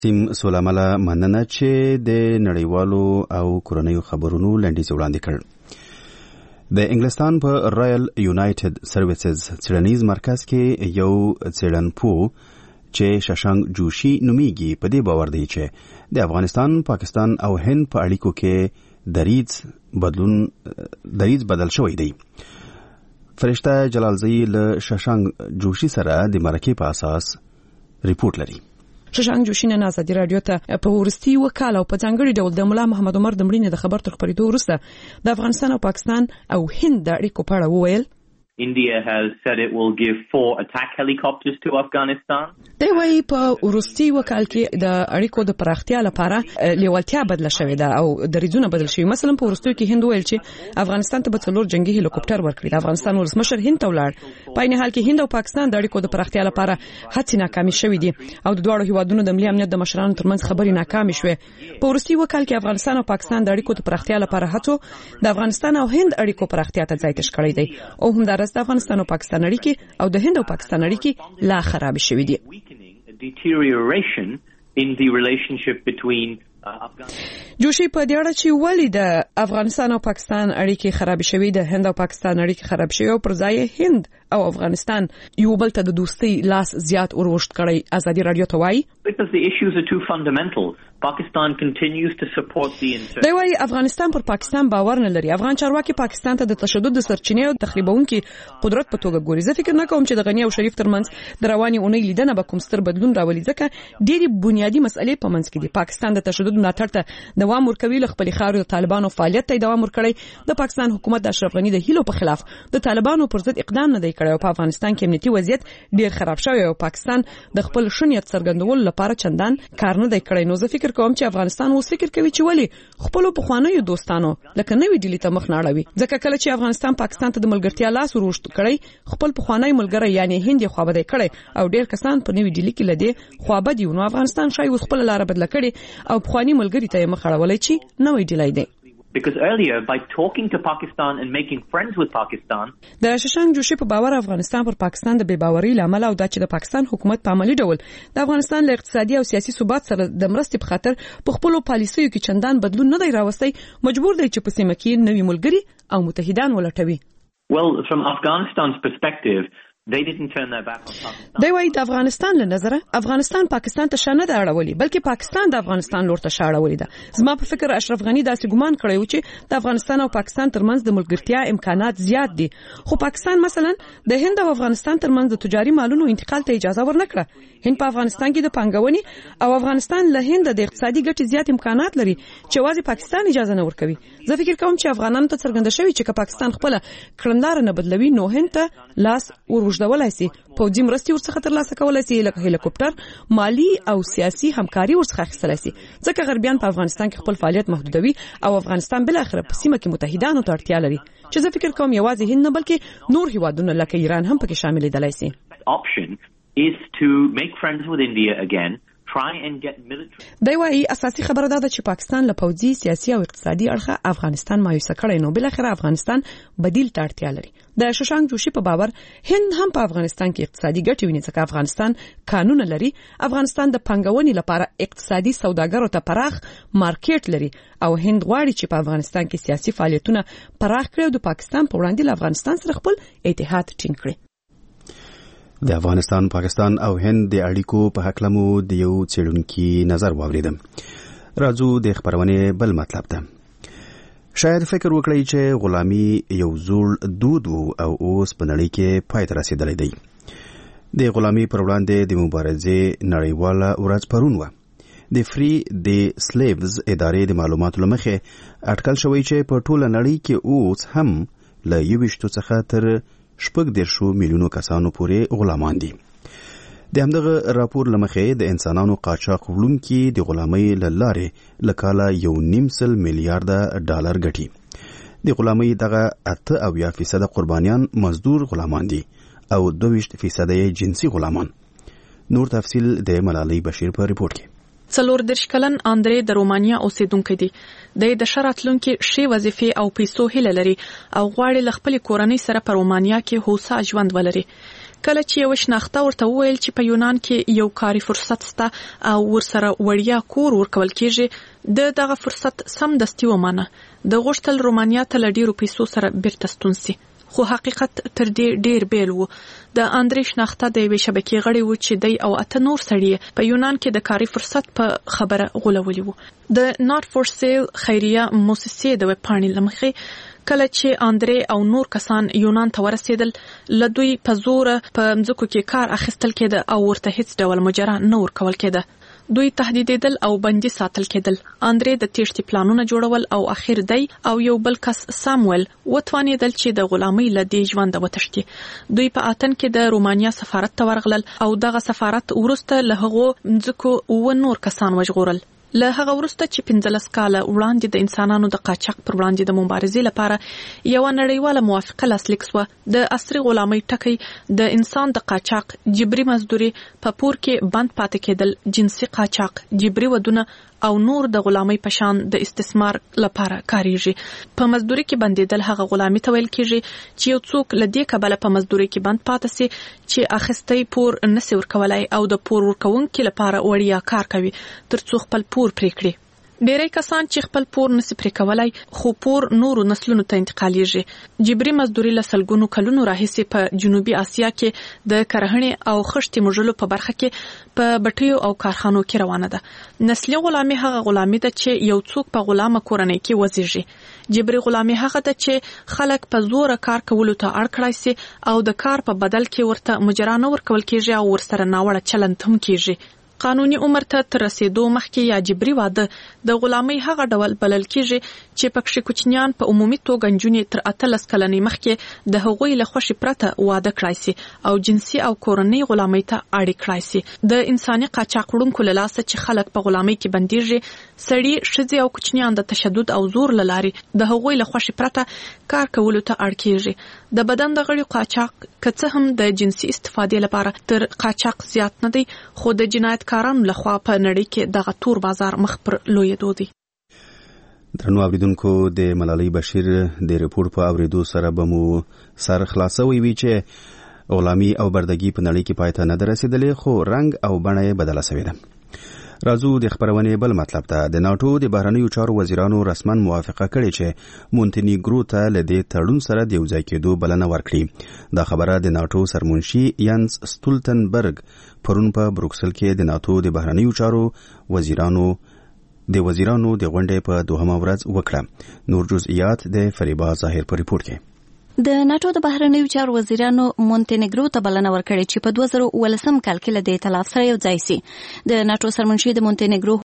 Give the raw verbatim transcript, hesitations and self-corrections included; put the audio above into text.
تیم سولامله مننه چې د نړیوالو او کورنیو خبرونو لنډیز وړاندې کړ. د انګلستان په رایل یونایټډ سرویسز څېړنیز مرکز کې یو څېړنپوه چې ششانګ جوشي نومیږي په دې باور دی چې د افغانستان، پاکستان او هند په اړیکو کې دریځ بدلون دریځ بدل شوی دی. فرشته جلالزئی له ششانګ جوشي سره د مرکې په اساس ریپورت لري. ششانګ جوشي نن ازادي رادیو ته په ورستي وکاله او په ځانګړي ډول د مولا محمد عمر د مړینې د خبر تر خبرېدو وروسته د افغانستان او پاکستان او هند د اړیکو په اړه وویل. India has said it will give four attack helicopters to Afghanistan. دی وايي په ورستي وکال کې د اړیکو د پراختیا لپاره لیوالتیا بدله شوې ده او دریځونه بدل شوي. مثلا په ورستي کې هند ویل چې افغانستان ته به څلور جنگي هلیکوپټر ورکړي. د افغانستان ولسمشر هند ته ولاړ. په عین حال کې هند او پاکستان د اړیکو د پراختیا لپاره هڅې ناکامې شوې دي او د دواړو هیوادونو د ملي امنیت د مشرانو ترمنځ خبرې ناکامې شوې. په ورستي وکال کې افغانستان او پاکستان د اړیکو د پراختیا لپاره هڅو د افغانستان او هند اړیکو پراختیا ته ځای تش کړی دی او همدارس د افغانستان او پاکستان اړیکې او د هند او پاکستان اړیکې لا خراب شوې دي. Deterioration in the relationship between جوشي په دې اړه چې ولې د افغانستان او پاکستان اړیکې خراب شوې ده، هند او پاکستان اړیکې خراب شوې او پر ځای هند او افغانستان یو بل ته د دوستۍ لاس زیات ورغښت کړی. ازادي رادیو ته وایي because the issues are too fundamental. Pakistan continues to support the inter- دی وايي افغانستان پر پاکستان باور نه لري. افغان چارواکي پاکستان ته د تشدد د سرچینې او تخریبونکي قدرت په توګه ګوري. زه فکر نه کوم چې د غنی او شریف ترمنځ د رواني اونۍ لیدنه به کوم ستر بدلون راولي ځکه ډېری بنیادی مسئلې په منځ کې دي. پاکستان د تشدد ملاتړ ته دوام ورکوي، له خپل خاورې د طالبانو فعالیت ته دوام ورکړي. د پاکستان حکومت د اشرف غنی د هیلو په خلاف د طالبانو پر ضد اقدام نه دی کړی او په افغانستان کې امنیتي وضعیت ډېر خراب شوی او پاکستان د خپل شونیت څرګندولو لپاره چندان کار نه دی کړی. نو زه فکر کوم چې افغانستان اوس فکر کوي چې ولی خپل په خوانیو دوستانو لکه نوې ډیلی ته مخ نه اړوي ځکه کله چې افغانستان پاکستان ته د ملګرتیا لاس ورغښت کړی خپل په خوانای ملګری یعنی هند خو بده کړی او ډیر کسان په نوې ډیلی کې لدی خو بده نو افغانستان شای اوس خپل لار بدل کړي او په خواني ملګری ته مخ اړولای چې نوې ډیلی دی. Because earlier, by talking to Pakistan and making friends with Pakistan, د ششانګ جوشي په باور افغانستان پر پاکستان د بے باورۍ لامل او د چې د پاکستان حکومت په عملی ډول د افغانستان له اقتصادي او سیاسي ثبات سره د مرستې په خاطر په خپل پالیسیو کې چندان بدلون نه دی راوستي، مجبور دی چې په سیمه کې نوي ملګری او متحدان ولټوي. Well, from Afghanistan's perspective, they didn't turn their back on Pakistan. دی وايي د افغانستان له نظره افغانستان پاکستان ته شانه ده اړولي بلکې پاکستان د افغانستان لور ته شاړولي ده. زما په فکر اشرف غنی داسې ګمان کړی و چې د افغانستان او پاکستان ترمنځ د ملګرتیا امکانات زیات دي خو پاکستان مثلا د هند او افغانستان ترمنځ د تجاري مالونو انتقال ته اجازه ورنکړه. هند په افغانستان کې د پانګونې او افغانستان له هند د اقتصادي ګټې زیات امکانات لري چې واځي پاکستان اجازه نه ورکوي. زه فکر کوم چې افغانانو ته څرګنده شوی چې پاکستان خپل کړندار نه بدلوي نو هند ته لاس ورغښدولای شي، پوځي مرستې ورڅخه ترلاسه کولای شي، لکه هلیکوپټر، مالی او سیاسي همکاري ورڅخه اخیستلای شي ځکه غربیان په افغانستان کې خپل فعالیت محدودوي او افغانستان بل اخر په سیمه کې متحدانو ته اړتیا لري چې زه فکر کوم یوازې هند نه بلکې نور هیوادونه لکه ایران هم پکې شامل دي شي. Option is to make friends with India again. Try and get military. دی وايي اساسي خبره ده چې پاکستان له پوځي، سیاسي او اقتصادي اړخه افغانستان مایوسه کړی نو بل اخر افغانستان بدیل ته اړتیا لري. د ششانګ جوشي په باور هند هم په افغانستان کې اقتصادي ګټې ویني ځکه افغانستان قانون لري، افغانستان د پنګونې لپاره اقتصادي سوداګرو ته پراخ مارکیټ لري او هند غواړي چې په افغانستان کې سیاسي فعالیتونه پراخ کړي او د پاکستان په وړاندې له افغانستان سره خپل اتحاد ټینګ کړي. د افغانستان، پاکستان او هند د اړیکو په حق لمو د یو څېړونکي نظر واوریدم. راځو د خبرونې بل مطلب ته. شاید فکر وکړئ چې غلامي یو زوړ دود وو او اوس په نړۍ کې پای ته رسیدلی دی. د غلامي پر وړاندې د مبارزې نړیواله ورځ پرون وه. د فری د سلیوز ادارې د معلوماتو له مخې اټکل شوی چې په ټوله نړۍ کې اوس هم له یوویشتو څخه تر شپږ دیرشو میلیونو کسانو پورې غلامان دي. د همدغه راپور له مخې د انسانانو قاچاق وړونکي د غلامۍ له لارې له کاله یو نیم سل میلیارډه ډالر ګټي. د غلامۍ دغه اته اویا فیصده قربانیان مزدور غلامان دي او دویشت فیصده جنسي غلامان. نور تفصیل د ملالۍ بشیر په ریپورت کې. څلور دېرش کلن اندرې د رومانیا اوسیدونکی دی. د د شراتلونکو شی وظیفې او پیسو هیله لري او غواړي له خپل کورنۍ سره په رومانیا کې هوسا ژوند ولري. کله چې یو شناخته ورته وویل چې په یونان کې یو کاري فرصت شته او ورسره وړیا کور ورکول کېږي د دغه فرصت سم دستي ومانه د غوښتل رومانیا ته له ډیرو پیسو سره بیرته ستون سي خو حقیقت تر دې ډیر بیل وو د اندرې شناخته د یوې شبکې غړی و چې دی او اته نور سړي په یونان کې د کاري فرصت په خبره غولولي وو د ناٹ فور سیل خیریه موسسې د ویب پاڼې لمخې کله چې اندرې او نور کسان یونان ته ورسېدل لدوی په زور په مځکو کې کار اخیستل کېده او ورته هیڅ ډول مجرا نه ورکول کېده دوی تهدیدېدل او بندي ساتل کېدل اندرې د تېښتې پلانونه جوړول او اخر دی او یو بل کس سامویل وتوانېدل چې د غلامۍ له دې ژونده وتښتي دوی په اتن کې د رومانیا سفارت ته ورغلل او دغه سفارت وروسته له هغو مځکو اووه نور کسان وژغورل له هغه وروسته چې پنځلس کاله وړاندې د انسانانو د قاچاق پر وړاندې د مبارزې لپاره یو نړیواله موافقه لاسلیک شوه د عصري غلامۍ ټکی د انسان د قاچاق جبري مزدوري په پور کې بند پاتې کېدل جنسي قاچاق جبري ودونه او نور د غلامۍ په شان د استثمار لپاره کاریږي په مزدوري کې بندیدل هغه غلامي ته ویل کېږي چې یو څوک له دې کبله په مزدوري کې بند پاتې سي چې اخیستی پور نسی ورکولای او د پور ورکوونکو لپاره وړیا کار کوي ترڅو خپل پور پرې کړي ډېری کسان چې خپل پور نسی پرې کولای خو پور نورو نسلونو ته انتقالیږي جبري مزدوري له سلګونو کلونو راهیسې په جنوبي اسیا کې د کرهڼې او خښتې موږلو په برخه کې په بټیو او کارخانو کې روانه ده نسلي غلامي هغه غلامي ده چې یو څوک په غلامه کورنۍ کې وزیږي جبري غلامي هغه ده چې خلک په زور کار کولو ته اړ کړای سي او د کار په بدل کې ورته مجرا نه ورکول کېږي او ورسره ناوړه چلند هم کېږي قانوني عمر ته تر رسیدو مخکې یا جبري واده د غلامۍ هغه ډول بلل کېږي چې پکې کوچنیان په عمومي توګه نجونې تر اتلس کلنې مخکې د هغوی له خوښې پرته واده کړای سي او جنسي او کورنۍ غلامۍ ته اړ کړای سي د انساني قاچاق وړونکو له لاسه چې خلک په غلامۍ کې بنديږي سړي ښځې او کوچنیان د تشدد او زور له لارې د هغوی له خوښې پرته کار کولو ته اړ کېږي د بدن د غړي قاچاق که څه هم د جنسي استفادې لپاره تر قاچاق زیات نه دی خو د جنایت کارانو لخوا په نړۍ کې دغه تور بازار مخ پر لویدو دی درنو اوریدونکو د ملالۍ بشیر د ریپورت په اوریدو سره به مو سر خلاصوي وي چې غلامي او بردګي په نړۍ کې پای ته نه رسیدلې خو رنګ او بڼه یې بدله شوې ده راځو د خبرونې بل مطلب ته د ناتو د بهرنیو چارو وزیرانو رسما موافقه کړې چې مونټینیګرو ته له دې تړون سره د یوځای کېدو بلنه ورکړي دا خبره د ناتو سرمنشي یانس ستولتنبرګ پرون په بروکسل کې د ناتو د بهرنیو چارو وزیرانو د وزیرانو د غونډې په دوهمه ورځ وکړه نور جزئیات د فریبا ظاهر په ریپورت کې د ناتو د بهرنیو چارو وزیرانو مونټینیګرو ته بلنه ورکړې چې په دوه زره ولسم کال کې له دې ائتلاف سره یو ځای شي د ناتو سرمنشي د مونټینیګرو